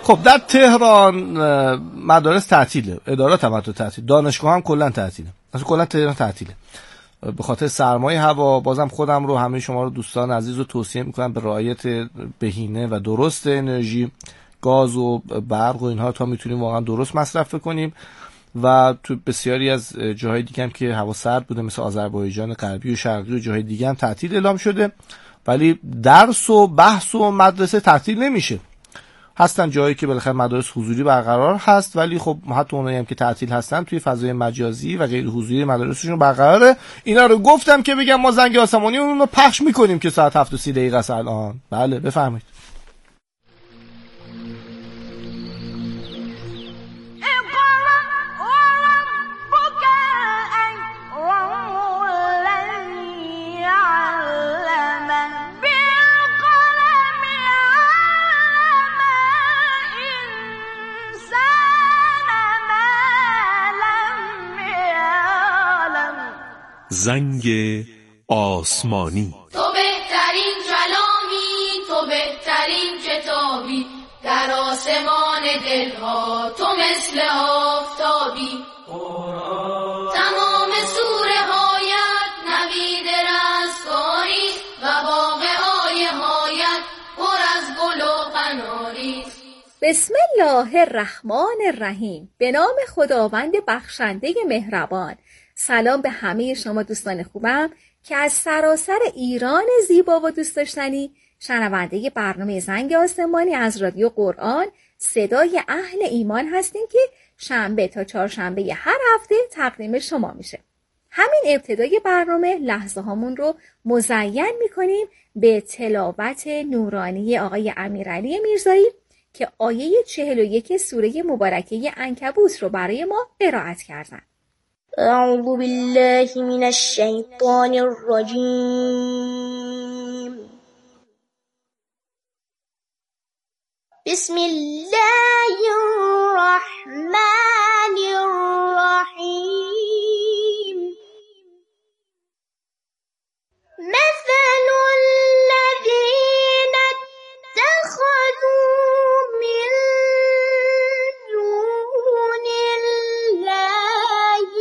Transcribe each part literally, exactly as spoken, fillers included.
خب در تهران مدارس تعطیله، ادارات هم تو تعطیل، دانشگاه هم کلا تعطیله، اصلا کلا تهران تعطیله به خاطر سرمایه هوا. بازم خودم رو همه شما رو دوستان عزیز رو توصیه میکنم به رعایت بهینه و درست انرژی، گاز و برق و اینها تا میتونیم واقعا درست مصرف کنیم. و تو بسیاری از جاهای دیگه هم که هوا سرد بوده مثل آذربایجان غربی و شرقی و جاهای دیگه هم تعطیل اعلام شده، ولی درس و بحث و مدرسه تعطیل نمیشه. هستن جایی که بالاخره مدارس حضوری برقرار هست، ولی خب حتی اونایی هم که تعطیل هستن توی فضای مجازی و غیر حضوری مدارسشون برقراره. اینا رو گفتم که بگم ما زنگ آسمانی اون رو پخش میکنیم که ساعت هفت و سی دقیقه است الان. بله بفرمایید. زنگ آسمانی. تو بهترین کلامی، تو بهترین کتابی، در آسمان دلها تو مثل آفتابی. تمام سوره هایت نوید رستگاری و واقعای هایت پر از گل و قناری. بسم الله الرحمن الرحیم. به نام خداوند بخشنده مهربان. سلام به همه شما دوستان خوبم که از سراسر ایران زیبا و دوست داشتنی شنونده برنامه زنگ آسمانی از رادیو قرآن صدای اهل ایمان هستیم که شنبه تا چهارشنبه هر هفته تقدیم شما میشه. همین ابتدای برنامه لحظه هامون رو مزین میکنیم به تلاوت نورانی آقای امیرعلی میرزایی که آیه چهل و یک سوره مبارکه عنکبوت رو برای ما قرائت کردن. اعوذ بالله من الشیطان الرجیم. بسم الله الرحمن الرحیم. مثل الذین اتخذوا من دون الله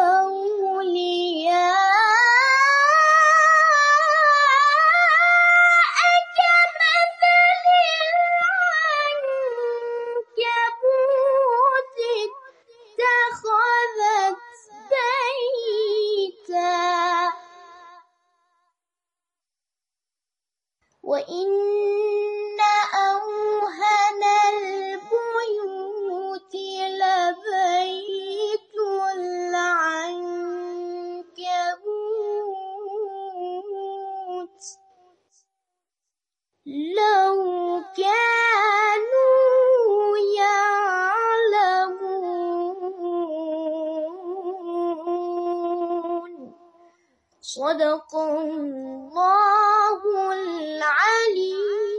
أولياء كمثل العنكبوت اتخذت بيتا وإن أوهن البيوت لبيت العنكبوت لو كانوا يعلمون. صدق الله العلي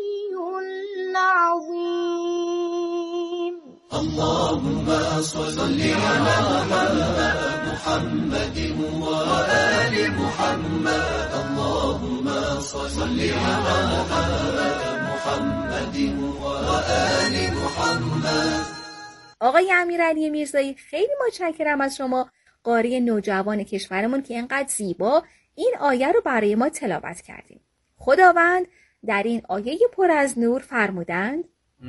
العظيم. اللهم صل على محمد وآل محمد. اللهم صل على محمد وآل محمد. آقای امیرعلی میرزایی خیلی متشکرم از شما قاری نوجوان کشورمون که اینقدر زیبا این آیه رو برای ما تلاوت کردیم. خداوند در این آیه پر از نور فرمودند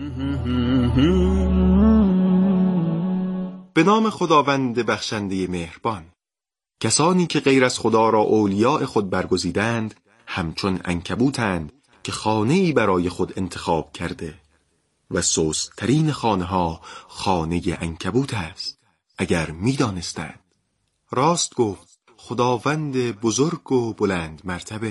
به نام خداوند بخشنده مهربان. کسانی که غیر از خدا را اولیاء خود برگزیدند همچون عنکبوتند که خانه‌ای برای خود انتخاب کرده و سست‌ترین خانه‌ها خانه عنکبوت است اگر می‌دانستند. راست گفت خداوند بزرگ و بلند مرتبه.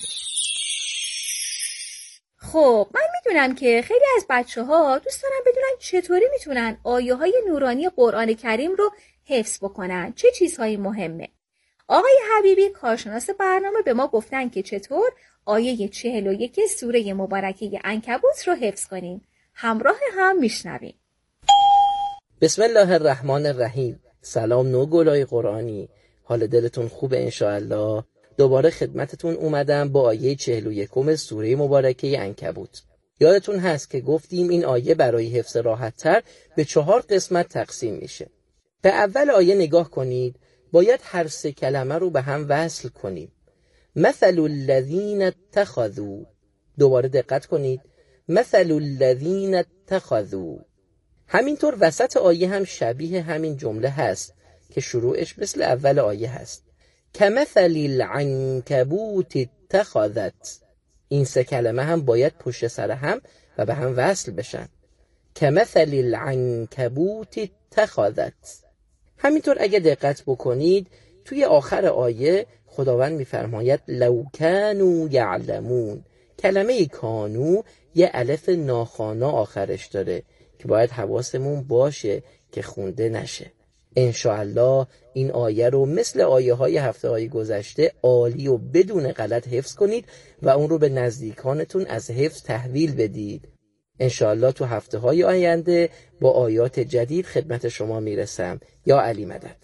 خب من میدونم که خیلی از بچه ها دوست دارن بدونن چطوری میتونن آیه های نورانی قرآن کریم رو حفظ بکنن، چه چیزهایی مهمه. آقای حبیبی کارشناس برنامه به ما گفتن که چطور آیه چهل و یک سوره مبارکه عنکبوت رو حفظ کنیم. همراه هم میشنویم. بسم الله الرحمن الرحیم. سلام نوگلای قرآنی، حال دلتون خوبه انشاءالله؟ دوباره خدمتتون اومدم با آیه چهل و یکم سوره مبارکه عنکبوت. یادتون هست که گفتیم این آیه برای حفظ راحت‌تر به چهار قسمت تقسیم میشه. به اول آیه نگاه کنید، باید هر سه کلمه رو به هم وصل کنیم. مثل الذین اتخذوا، دوباره دقت کنید، مثل الذین اتخذوا. همینطور وسط آیه هم شبیه همین جمله هست که شروعش مثل اول آیه هست. کمثل العنکبوت اتخذت. این سه کلمه هم باید پشت سر هم و به هم وصل بشن. کمثل العنکبوت اتخذت. همینطور اگه دقت بکنید توی آخر آیه خداوند میفرماید لو کانوا یعلمون. کلمه کانو یه الف ناخوانا آخرش داره که باید حواسمون باشه که خونده نشه. انشاءالله این آیه رو مثل آیه های هفته های گذشته عالی و بدون غلط حفظ کنید و اون رو به نزدیکانتون از حفظ تحویل بدید. انشاءالله تو هفته های آینده با آیات جدید خدمت شما میرسم. یا علی مدد.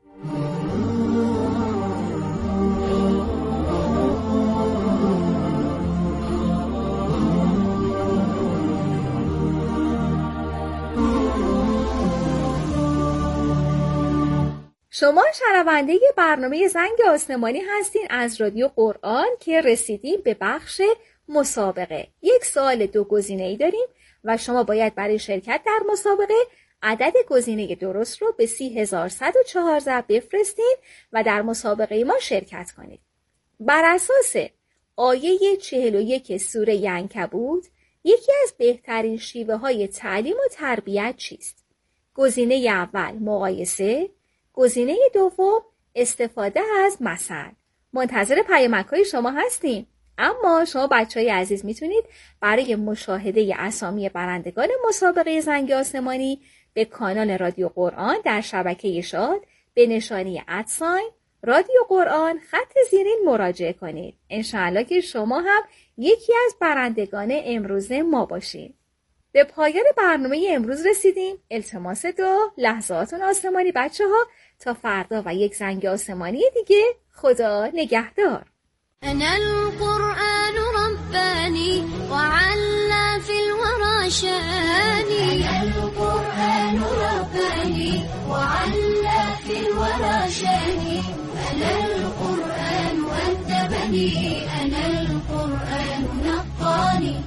شما شنونده برنامه زنگ آسمانی هستین از رادیو قرآن که رسیدیم به بخش مسابقه. یک سوال دو گزینه‌ای داریم و شما باید برای شرکت در مسابقه عدد گزینه درست رو به سی هزار و صد و چهارده بفرستین و در مسابقه ما شرکت کنید. بر اساس آیه چهل و یک سوره عنکبوت، یکی از بهترین شیوه های تعلیم و تربیت چیست؟ گزینه اول مقایسه، گزینه دوم استفاده از مثل. منتظر پیامک‌های شما هستیم. اما شما بچه‌های عزیز میتونید برای مشاهده اسامی برندگان مسابقه زنگ آسمانی به کانال رادیو قرآن در شبکه شاد به نشانی ادساین رادیو قرآن خط زیرین مراجعه کنید. انشاءالله که شما هم یکی از برندگان امروز ما باشید. به پایان برنامه امروز رسیدیم. التماس دو لحظاتون آسمانی بچه ها تا فردا و یک زنگ آسمانی دیگه. خدا نگهدار. أنا القرآن رباني وعلى في الورى شاني. أنا القرآن رباني وعلى في الورى شاني. أنا القرآن أدبني. أنا القرآن نقاني.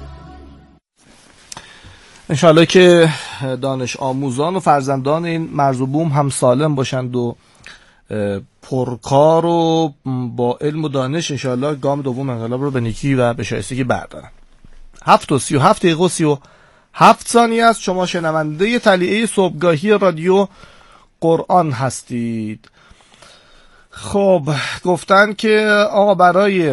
انشاءالله که دانش آموزان و فرزندان این مرز و بوم هم سالم باشند و پرکار و با علم و دانش انشاءالله گام دوم انقلاب رو به نیکی و به شایستگی بردارن. هفت و سی و هفت دقیقه و سی و هفت ثانیه است. شما شنونده طلیعه صبحگاهی رادیو قرآن هستید. خب گفتن که آقا برای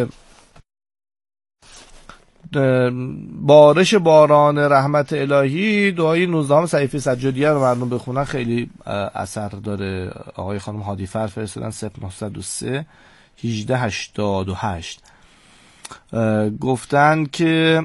بارش باران رحمت الهی دعای نوزدهم صحیفه سجادیه رو مردم بخونن خیلی اثر داره. آقای خانم هادی فر فرستادن صفر نه صفر سه هجده هشتاد و هشت. گفتن که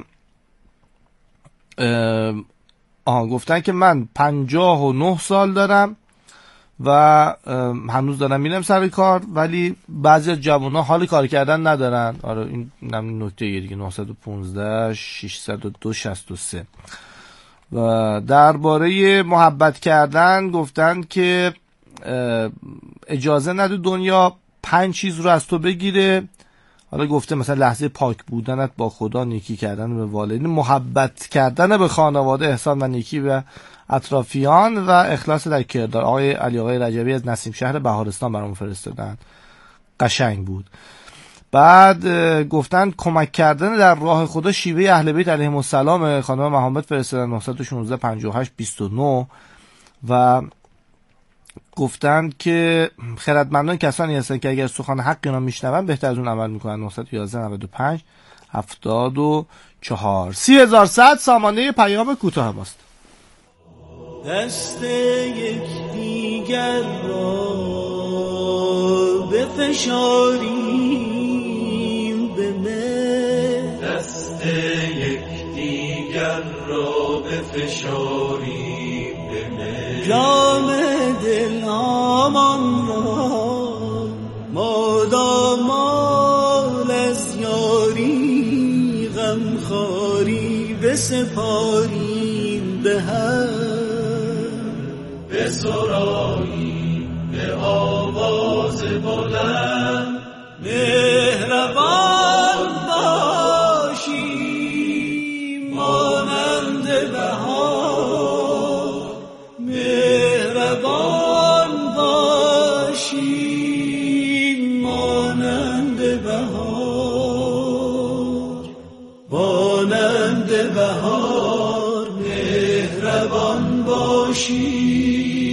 آها گفتن که من پنجاه و نه سال دارم و هنوز دارم میرم سر کار، ولی بعضی از جوان‌ها حال کار کردن ندارن. آره این نکته یه دیگه. نه یک پنج ششصد و دو شصت و سه. و درباره محبت کردن گفتن که اجازه نده دنیا پنج چیز رو از تو بگیره. حالا گفته مثلا لحظه پاک بودنت با خدا، نیکی کردن به والدین، محبت کردن به خانواده، احسان و نیکی به اطرافیان و اخلاص در کردار. آقای علی آقای رجبی از نسیم شهر بهارستان برام فرستادن، قشنگ بود. بعد گفتن کمک کردن در راه خدا شیوه اهل بیت علیهم السلام. خانم محمد فرستادن نه یک شش پنجاه و هشت بیست و نه. و گفتن که خردمندان کسانی هستند که اگر سخن حقی را میشنون بهتر از اون عمل میکنن. نه یک یک نود و پنج هفتاد و چهار. سی هزار و صد سامانه پیام کوتاه ماست. دست یک دیگر را بفشاریم به مهر. دست یک دیگر را بفشاریم به مهر. جام دلهامان را مادام از یاری غمخواری بسپاریم به هم، بسراییم به آواز بلند، مهربان باشیم مانند بهار، مهربان باشیم مانند بهار، مانند بهار مهربان باشیم.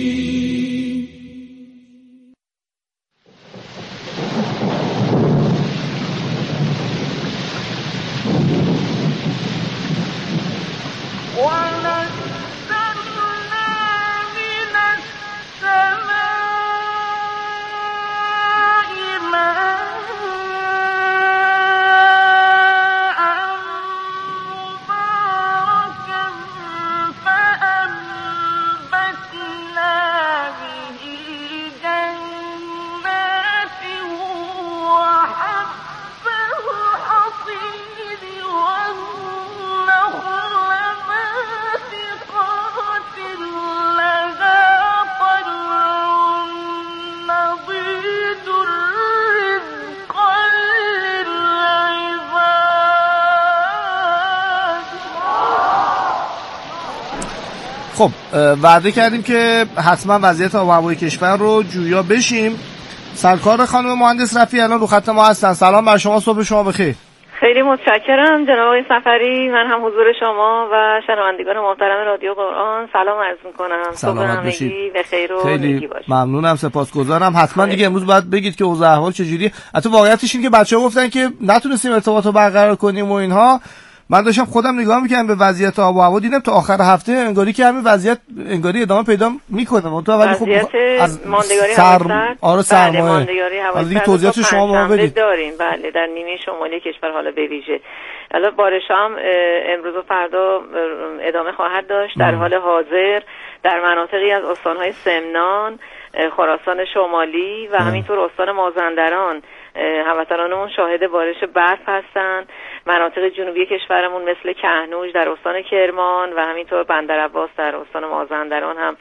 خب وعده کردیم که حتما وضعیت آب و هوای کشور رو جویا بشیم. سرکار خانم مهندس رفیعی الان رو خط ما هستن. سلام بر شما، صبح شما بخیر. خیلی متشکرم جناب آقای صفری. من هم حضور شما و شنوندگان محترم رادیو قرآن سلام عرض می‌کنم. صبح همگی بخیر و خیلی ممنونم، سپاسگزارم. حتما دیگه امروز باید بگید که اوضاع احوال چجوریه. حتی واقعیتش این که بچه‌ها گفتن که نتونستیم ارتباط رو برقرار کنیم و اینها. من داشتم خودم نگاه می‌کردم به وضعیت آب و هوا، دیدم تا آخر هفته انگاری که همین وضعیت انگاری ادامه پیدا می‌کنه. تو ولی خب از ماندگاری سر... هوا آره سرمایه ماندگاری هوا دیگه توضیحات شما ما بدید. داریم بله در نیمه شمالی کشور حالا به ویژه. حالا بارش هم امروز و فردا ادامه خواهد داشت. در حال حاضر در مناطقی از استان‌های سمنان، خراسان شمالی و همینطور استان مازندران هموطنانمون شاهد بارش برف هستند. مناطق جنوبی کشورمون مثل کهنوج در استان کرمان و همینطور بندرعباس در استان مازندران هم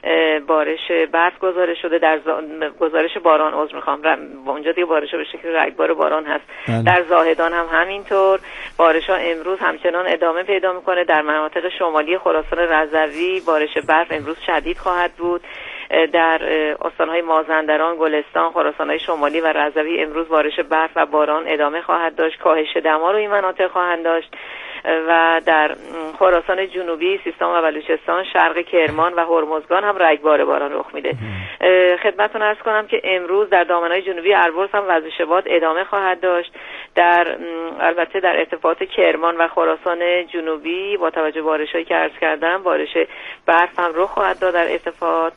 بارش برف گزارش شده. در زا... گزارش باران عذر میخوام اونجا دیگه بارش به شکل رگبار باران هست. بله. در زاهدان هم همینطور بارش ها امروز همچنان ادامه پیدا میکنه. در مناطق شمالی خراسان رضوی بارش برف امروز شدید خواهد بود. در استان‌های مازندران، گلستان، خراسان‌های شمالی و رضوی امروز بارش برف و باران ادامه خواهد داشت. کاهش دما رو این مناطق خواهند داشت و در خراسان جنوبی، سیستان و بلوچستان، شرق کرمان و هرمزگان هم رگبار باران رخ میده. خدمتتون عرض کنم که امروز در دامنه‌های جنوبی البرز هم وزش باد ادامه خواهد داشت. در البته در ارتفاعات کرمان و خراسان جنوبی با توجه بارش‌هایی که عرض کردم بارش برف هم رخ خواهد داد در ارتفاعات.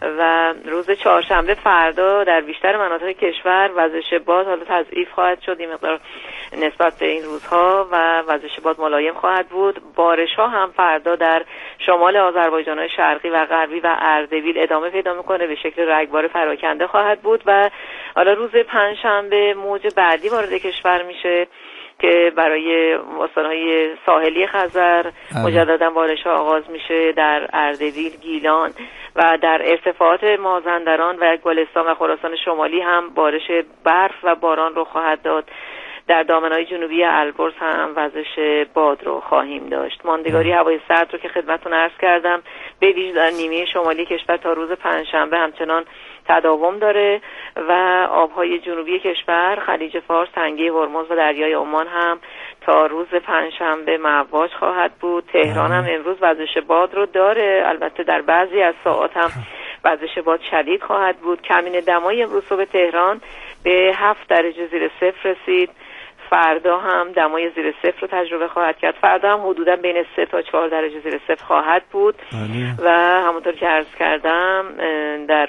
و روز چهارشنبه فردا در بیشتر مناطق کشور وزش باد حالا تضعیف خواهد شد این مقدار نسبت به این روزها و وزش باد ملایم خواهد بود. بارش‌ها هم فردا در شمال آذربایجان‌های شرقی و غربی و اردبیل ادامه پیدا می‌کنه، به شکل رگبار پراکنده خواهد بود و حالا روز پنجشنبه موج بعدی وارد کشور میشه که برای استان‌های ساحلی خزر مجددا بارش‌ها آغاز میشه. در اردبیل، گیلان و در ارتفاعات مازندران و گلستان و خراسان شمالی هم بارش برف و باران رو خواهد داد. در دامنه‌های جنوبی البرز هم وزش باد رو خواهیم داشت. ماندگاری هوای سرد رو که خدمتتون عرض کردم به ویژه در نیمه شمالی کشور تا روز پنجشنبه همچنان تداوم داره و آبهای جنوبی کشور، خلیج فارس، تنگه هرمز و دریای عمان هم تا روز پنجشنبه مواج خواهد بود. تهران هم امروز وزش باد رو داره، البته در بعضی از ساعات هم وزش باد شدید خواهد بود. کمین دمای امروز صبح تهران به هفت درجه زیر صفر رسید. فردا هم دمای زیر صفر رو تجربه خواهد کرد. فردا هم حدودا بین سه تا چهار درجه زیر صفر خواهد بود. بله. و همونطور که عرض کردم در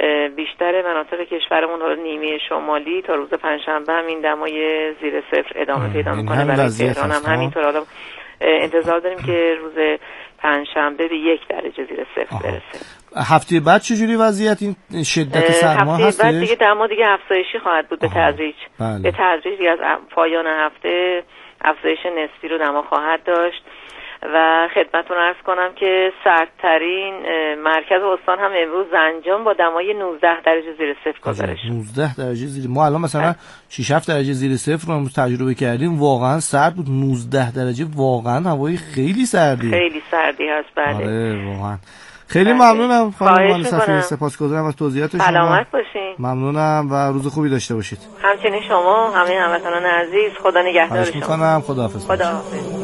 بیشتر مناطق کشورمون حالا نیمه شمالی تا روز پنجشنبه هم این دمای زیر صفر ادامه پیدا میکنه. برای تهران هم همینطور. حالا انتظار داریم که روز پنجشنبه به یک درجه زیر صفر برسه. هفته بعد چجوری وضعیت این شدت سرما هست؟ هفته بعد دیگه دما دیگه افزایشی خواهد بود به تدریج. بله. به تدریج دیگه از پایان هفته افزایش نسبی رو دما خواهد داشت. و خدمتتون عرض کنم که سردترین مرکز استان هم امروز زنجان با دمای نوزده درجه زیر صفر گزارش شد. نوزده درجه زیر. ما الان مثلا شش هفت درجه زیر صفر رو امروز تجربه کردیم، واقعا سرد بود. نوزده درجه واقعا هوای خیلی سردی خیلی سردی هست. بله آره واقعا. خیلی ممنونم خانم مهندس صفی، سپاسگزارم از توضیحات شما. سلامت باشین. ممنونم و روز خوبی داشته باشید. همچنین شما همه هموطنان عزیز، خدا نگهدار شما. میکنم. خداحافظ. خداحافظ.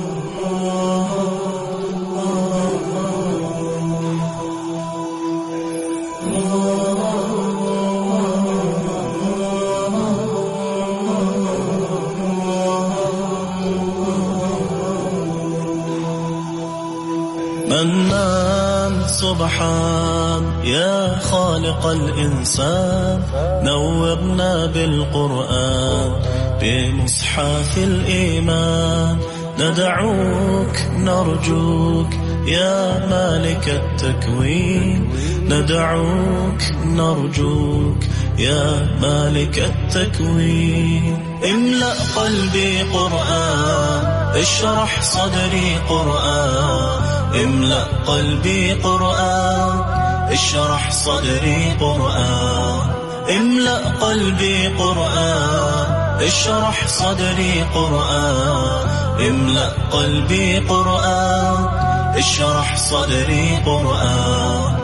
منان سبحان يا خالق الإنسان نورنا بالقرآن بمصحف الإيمان ندعوك نرجوك يا مالك التكوين ندعوك نرجوك يا مالك التكوين املأ قلبي قرآن اشرح صدري قرآن املأ قلبي قرآن اشرح صدري قرآن املأ قلبي قرآن اشرح صدري قرآن املأ قلبي قرآن اشرح صدري قرآن.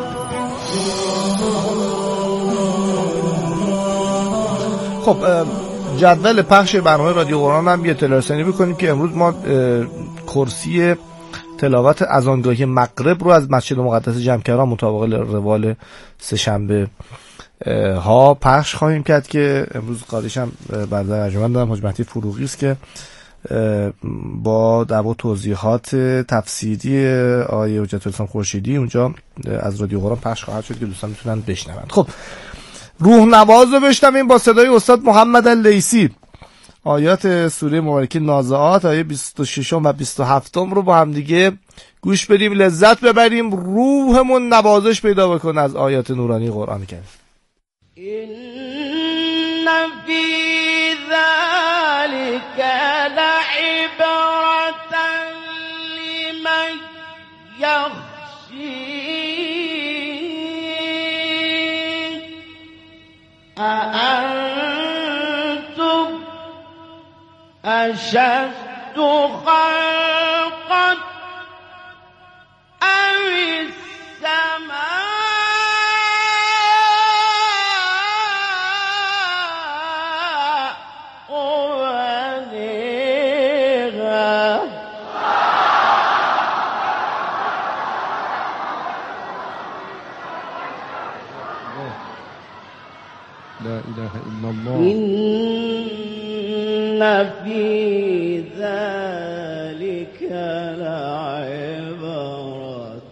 خب جدول پخش برنامه رادیو قرآن هم یه اطلاع رسانی بکنیم که امروز ما کرسی تلاوت اذانگاهی مغرب رو از مسجد مقدس جمکران مطابق روال سه‌شنبه ها پخش خواهیم کرد که امروز قاریش هم بعد از انجمن دارم حاج مهدی فروغی است که با در واقع توضیحات تفسیری آیه حجت الاسلام خورشیدی اونجا از رادیو قرآن پخش خواهد شد که دوستان میتونن بشنوند. خب روح نواز رو بشنویم با صدای استاد محمد اللیثی. آیات سوره مبارکه نازعات آیه بیست و شش و بیست و هفت رو با هم دیگه گوش بدیم، لذت ببریم، روحمون نوازش پیدا بکنه از آیات نورانی قرآن کریم. إن في ذلك لعبرة لمن يخشى أأنتم أشد خلقا أم السماء لا إله إلا الله. إن في ذلك لعبرة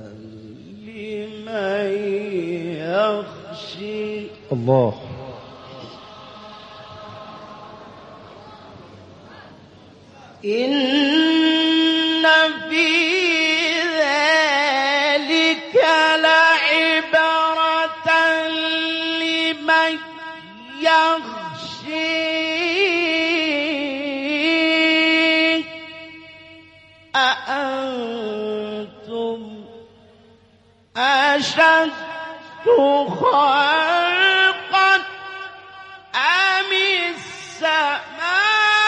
لمن يخشى الله. إن في ذلك لعبرة لمن يخشى أأنتم أشد خلقا أم السماء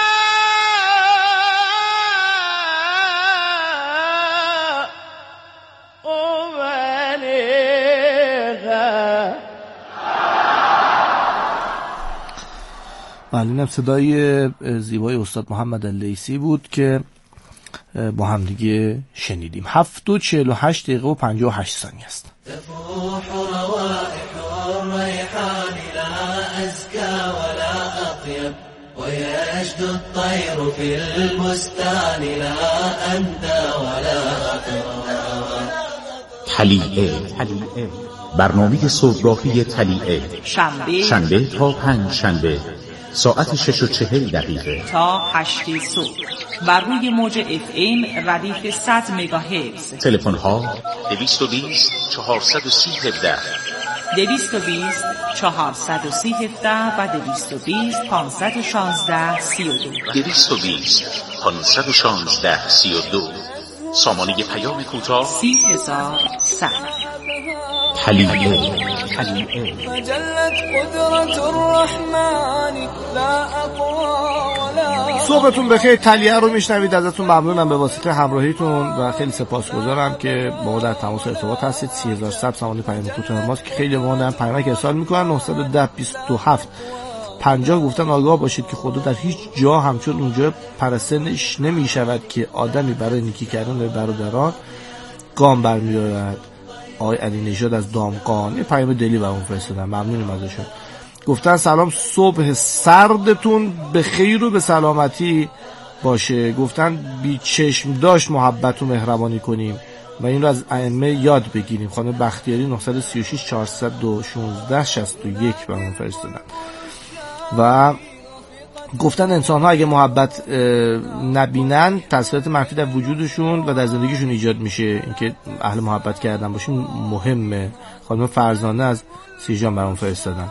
اینم صدای زیبای استاد محمد اللیثی بود که با هم دیگه شنیدیم. هفت و چهل و هشت دقیقه و پنجاه و هشت ثانیه است. تفوح روائح الريحان لا أزكى ولا أطيب ويشدو الطير في البستان لا أندى ولا أقرب. طلیعه برنامه صبحگاهی طلیعه شنبه شنبه تا پنج شنبه ساعت شش و چهل دقیقه تا هشت صبح بر روی موج اف ام ردیف صد مگاهرتز. تلفن ها دویست و بیست چهارصد و سی هفده دویست و بیست چهارصد و سی هفده و دویست و بیست پانصد و شانزده سی و دو دویست و بیست پانصد و شانزده سی و دو. سامانه پیام کوتاه سی هزار صد. تلیعه فجلت قدرة الرحمن لا اقوى ولا. صبحتون بخیر. تلیعه رو میشنوید. ازتون ممنونم به واسطه همراهیتون و خیلی سپاسگزارم که با ما در تماس ارتباط هستید. سی هزار صد سامانه پیام کوتاه ماست که خیلی ما هم پیامک ارسال میکنن. نه یک صفر بیست و هفت پنجاه گفتن آگاه باشید که خدا در هیچ جا همچون اونجا پرستنش نمی شود که آدمی برای نیکی کردن به برادران گام برمی‌دارد. آقای علی نژاد از دامغان یه پیام دلی برام فرستادن، ممنونم ازشون. گفتن سلام، صبح سردتون به خیر و به سلامتی باشه. گفتن بی چشم داشت محبت و مهربانی کنیم و این رو از ائمه یاد بگیریم. خانم بختیاری نه سه شش چهارصد و شانزده شصت و یک برام فرستادن و گفتن انسان ها اگه محبت نبینن تاثیرات منفی در وجودشون و در زندگیشون ایجاد میشه. اینکه اهل محبت کردن باشیم مهمه. خانم فرزانه از سیجان برام فرستادن.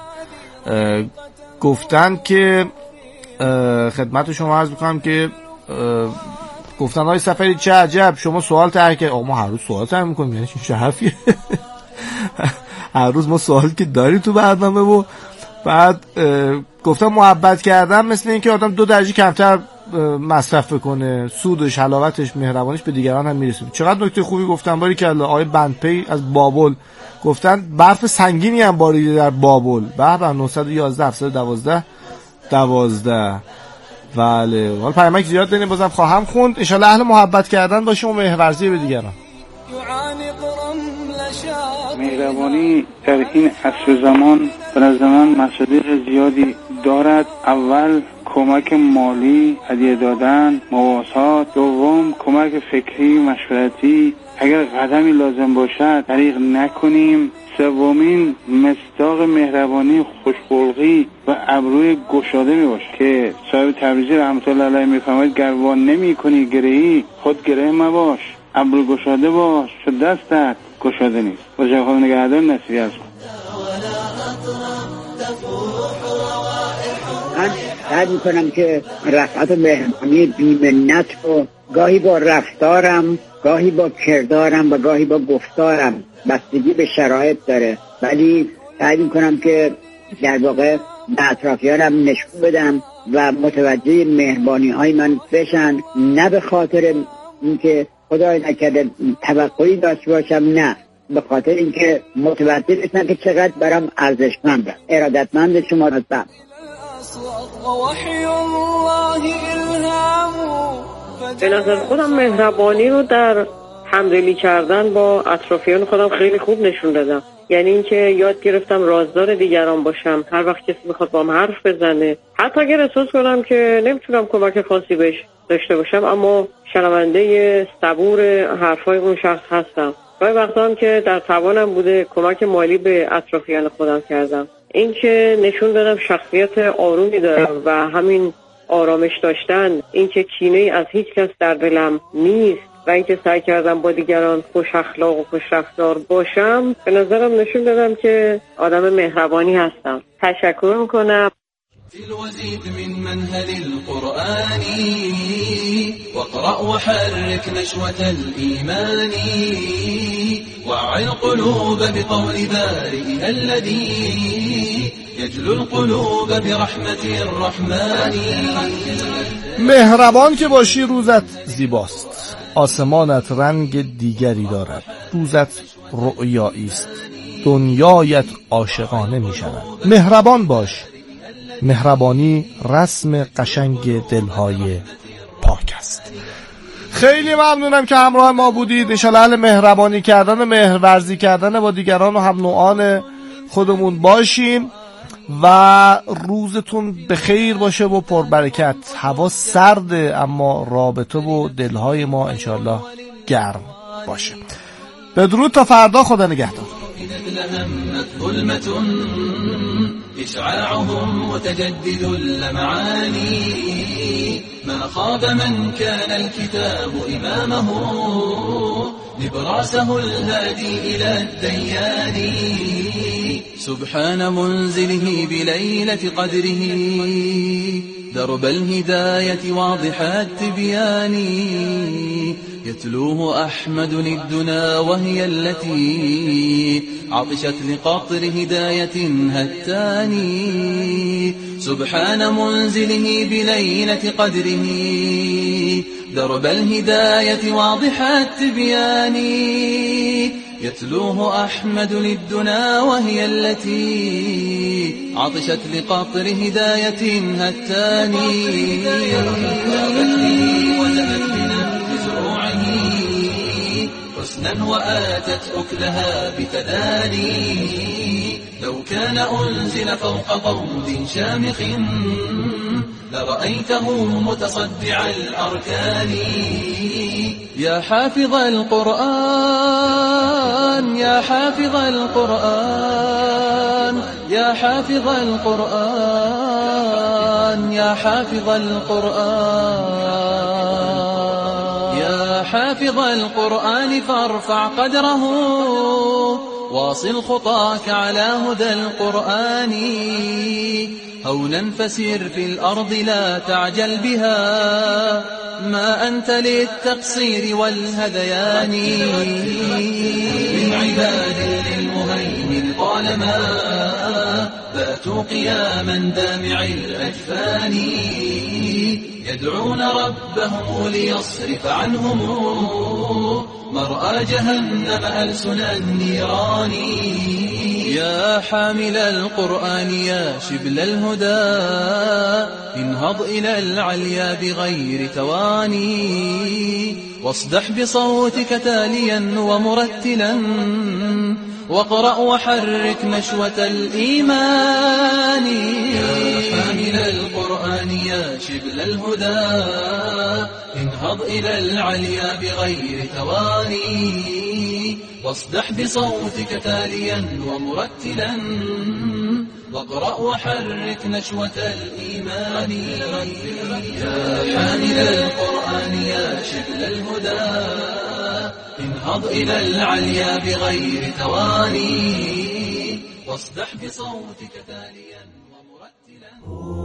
گفتن که خدمت شما عرض میکنم که گفتن های سفری چه عجب شما سوال طرح کردید. آقا ما هر روز سوال طرح میکنیم، یعنی چه حرفیه؟ هر روز ما سوال که داریم تو برنامه. و بعد گفتم محبت کردن مثل این که آدم دو درجه کمتر مصرف بکنه، سودش، حلاوتش، مهربانیش به دیگران هم میرسه. چقدر نکته خوبی گفتن. باری که آقای بندپی از بابل گفتن برف سنگینی هم باریده در بابل. به به نه یک یک هفت یک دو دوازده. بله حالا پیامک زیاد داریم، بازم خواهم خوند. ان شاءالله اهل محبت کردن باشیم و مهرورزی به دیگران. مهربانی در این عصر زمان به نظر من مصادیق زیادی دارد. اول کمک مالی، هدیه دادن، مواسات. دوم کمک فکری، مشورتی. اگر قدمی لازم باشد دریغ نکنیم. سومین مصداق مهربانی، خوشخلقی و ابروی گشاده می باشه که صاحب تبریزی رحمت الله علیه میفرماید گروان نمی کنی گرهی خود گره مباش، ابرو گشاده باش شد دستت گشاده نیست. با جای خود نگهدار نصیحت از کن. من سعی میکنم که رفعت و مهربانی بی‌منت رو گاهی با رفتارم، گاهی با کردارم و گاهی با گفتارم بستگی به شرایط داره، ولی سعی میکنم که در واقع به اطرافیانم نشون بدم و متوجه مهربانی های من بشن، نه به خاطر اینکه خدای نکرده توقعی داشته باشم، نه به خاطر اینکه متوجه بشن که چقدر برام ارزشمنده. ارادتمند شما هستم. به نظر خودم مهربانی رو در همدلی کردن با اطرافیان خودم خیلی خوب نشون دادم. یعنی اینکه یاد گرفتم رازدار دیگران باشم. هر وقت کسی میخواد با من حرف بزنه، حتی اگر احساس کنم که نمیتونم کمک خاصی بهش داشته باشم، اما شنونده صبور حرفای اون شخص هستم. گاهی وقتا هم که در توانم بوده کمک مالی به اطرافیان خودم کردم. این که نشون دادم شخصیت آرومی دارم و همین آرامش داشتن، این که کینه‌ای از هیچ کس در دلم نیست و اینکه سعی کردم با دیگران خوش اخلاق و خوش رفتار باشم، به نظرم نشون دادم که آدم مهربانی هستم. تشکر میکنم. الوزيد من منهل القرآن واقرأ وحرك نشوة الإيمان وعي القلوب بقول بارئنا الذي يجلو القلوب برحمة الرحمن. مهربان که باشی روزت زیباست، آسمانت رنگ دیگری دارد، روزت رؤیایی است، دنیایت عاشقانه می شود. مهربان باش. مهربانی رسم قشنگ دلهای پاک است. خیلی ممنونم که همراه ما بودید. انشالله اهل مهربانی کردن و مهرورزی کردن با دیگران و هم نوعان خودمون باشیم و روزتون به خیر باشه و پربرکت. هوا سرده اما رابطه و دلهای ما انشالله گرم باشه. بدرود تا فردا. خدا نگهدار. إشعاعهم متجدد اللمعان ما خاب من كان الكتاب إمامه نبراسه الهادي إلى الديان سبحان منزله بليلة قدره درب الهداية واضح التبيان يتلوه أحمد للدنا وهي التي عطشت لقطر هداية هتاني. سبحان منزله بليلة قدره درب الهداية واضح التبيان. يتلوه أحمد للدنا وهي التي عطشت لقطر هداية هتاني. وزنت بنبت زروعه حسنا وآتت أكلها بتداني. لو كان أنزل فوق قود شامخ لرأيته متصدع الأركان. يا حافظ القرآن يا حافظ القرآن يا حافظ القرآن يا حافظ القرآن يا حافظ القرآن فارفع قدره واصل خطاك على هدى القرآن. هونا فسير في الأرض لا تعجل بها ما أنت للتقصير والهذيان. من عباد للمهيمن طالما باتوا قياما دامع الأجفان. يدعون ربهم ليصرف عنهم مرأى جهنم ألسن النيران. يا حامل القرآن يا شبل الهدى انهض إلى العليا بغير تواني. واصدح بصوتك تاليا ومرتلا واقرأ وحرك نشوة الإيمان. يا حامل القرآن يا شبل الهدى انهض إلى العليا بغير تواني. واصدح بصوتك تاليا ومرتلا واقرأ وحرك نشوة الإيمان. يا حامل القرآن يا شبل الهدى انهض إلى العليا بغير تواني. واصدح بصوتك تاليا ومرتلا.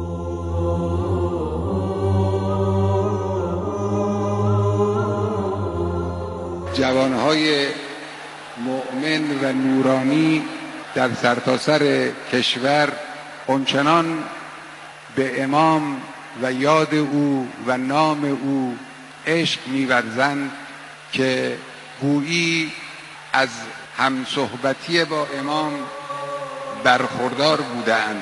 جوانهای مؤمن و نورانی در سرتاسر کشور آنچنان به امام و یاد او و نام او عشق می‌ورزند که گویی از همصحبتی با امام برخوردار بودند.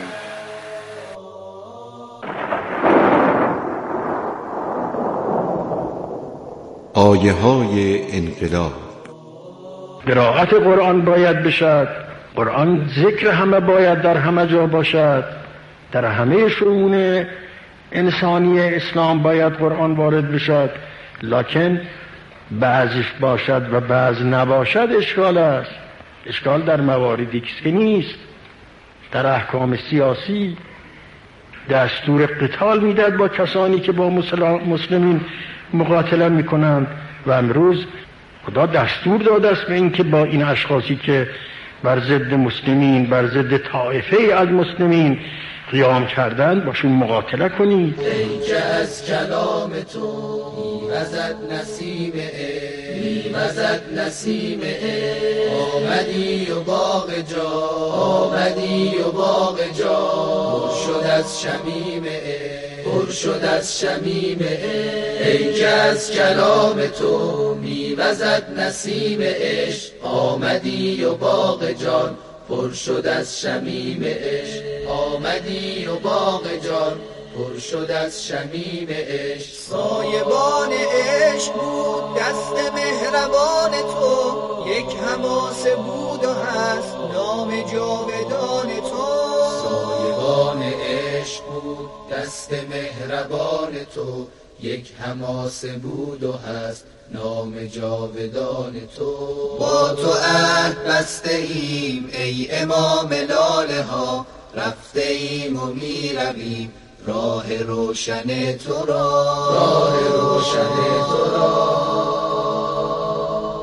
آیه های انقلاب. قرائت قرآن باید بشد، قرآن ذکر همه باید در همه جا باشد، در همه شؤون انسانی اسلام باید قرآن وارد بشد، لکن بعضیش باشد و بعض نباشد اشکال است. اشکال در مواردی که نیست. در احکام سیاسی دستور قتال میداد با کسانی که با مسلمین مقاتله میکنند و امروز خدا دستور داده است به این که با این اشخاصی که بر ضد مسلمین، بر ضد طائفه از مسلمین قیام کردند باشون مقاتله کنید. ای که از کلام تو میوزد نسیم عشق، میوزد نسیم عشق، آمدی و باغ جا، آمدی و باغ جا، پر شد از شمیم عشق، پر شد از شمیم عشق. ای که از کلام تو میوزد نسیم عشق، آمدی و باغ جان پر شد از شمیم عشق، آمدی و باغ جان پر شد از شمیم عشق. سایبان عشق بود دست مهربان تو، یک حماسه بود و هست نام جاودان تو. سایبان عشق بود دست مهربان تو، یک حماسه بود و هست نام جاودان تو. با تو عهد بسته ایم ای امام لاله ها، رفته ایم و می رویم راه روشن تو را، راه روشن تو را.